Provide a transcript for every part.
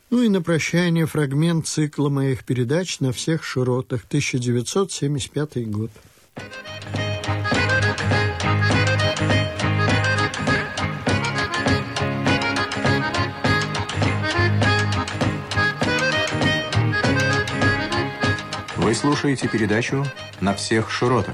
Ну и на прощание фрагмент цикла моих передач «На всех широтах», 1975 год. Вы слушаете передачу «На всех широтах».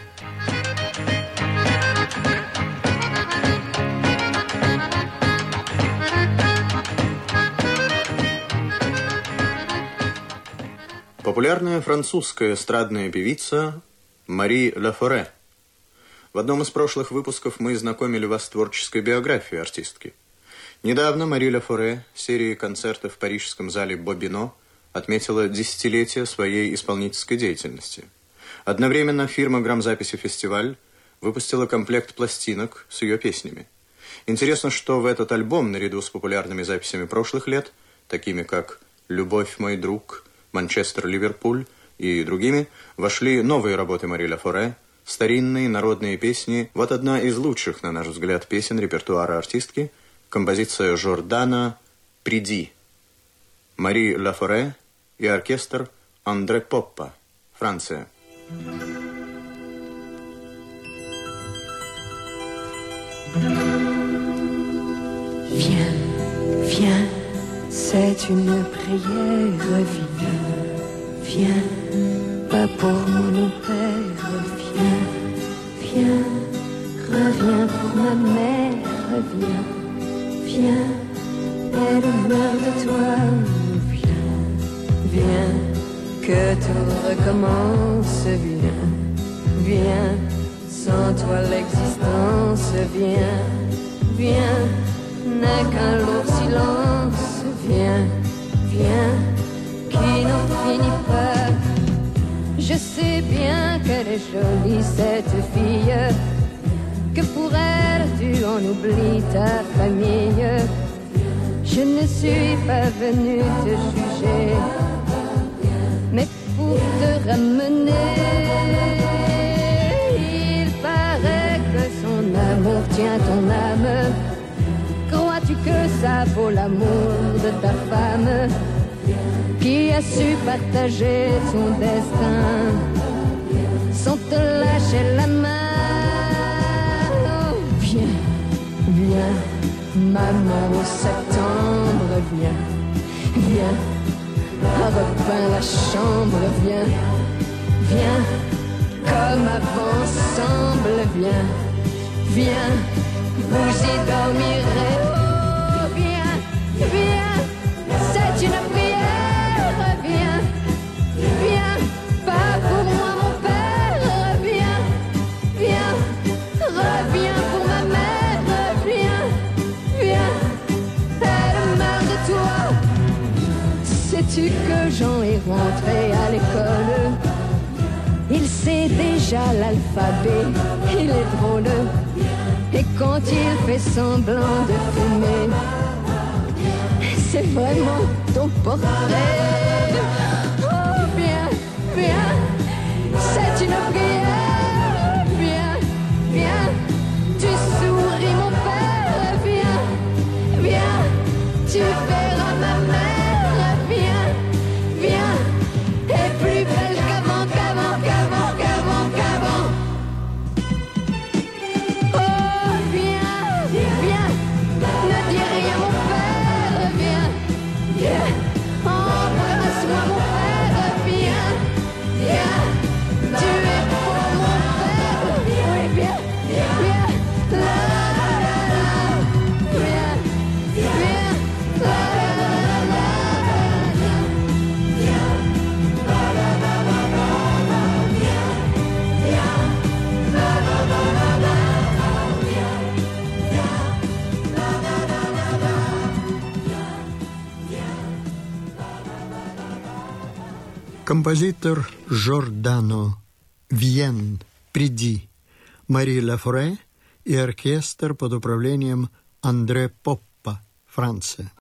Популярная французская эстрадная певица Мари Лафоре. В одном из прошлых выпусков мы знакомили вас с творческой биографией артистки. Недавно Мари Лафоре серией концертов в парижском зале Бобино отметила десятилетие своей исполнительской деятельности. Одновременно фирма «Грамзаписи Фестиваль» выпустила комплект пластинок с ее песнями. Интересно, что в этот альбом, наряду с популярными записями прошлых лет, такими как «Любовь, мой друг», «Манчестер, Ливерпуль» и другими, вошли новые работы Мари Лафоре, старинные народные песни. Вот одна из лучших, на наш взгляд, песен репертуара артистки, композиция Жордана «Приди». Мари Лафоре и оркестр Андре Поппа, Франция. Viens, viens, c'est une prière, viens, viens, pas pour mon père, viens, viens, reviens pour ma mère, viens, viens, elle meurt de toi, viens, viens, que tout recommence, viens, viens, sans toi l'existence, viens, viens, n'est qu'un lourd silence, viens, viens, qui n'en finit pas. Je sais bien qu'elle est jolie, cette fille, que pour elle tu en oublies ta famille. Je ne suis pas venue te juger, mais pour te ramener. Il paraît que son amour tient ton âme. Crois-tu que ça vaut l'amour de ta femme, qui a su partager son destin sans te lâcher la main? Oh, viens, viens, maman au septembre, viens, viens, repeins la chambre, viens, viens, comme avant ensemble, viens, viens, vous y dormirez. Oh, viens, viens, c'est une prière, viens, viens, pas pour moi mon père, viens, viens, reviens pour ma mère, viens, viens, elle meurt de toi. Sais-tu que Jean est rentré à l'école? Il sait déjà l'alphabet, il est drôle. Et quand il fait semblant de fumer, c'est vraiment ton portrait. Oh, viens, viens, c'est une prière. Viens, viens, tu souris mon père. Viens, viens, tu verras ma mère. Viens, viens, et plus belle qu'avant, qu'avant, qu'avant, qu'avant, qu'avant. Embrasse-moi mon père, viens, viens, tu es pour mon père, oui, viens, viens, la la la la, viens, viens, la la la la, viens, la la la la la, viens, viens, la la la la la, viens, viens, la la la la la. Композитор Жордано «Вьен, приди», Мари Лафоре и оркестр под управлением Андре Поппа, Франция.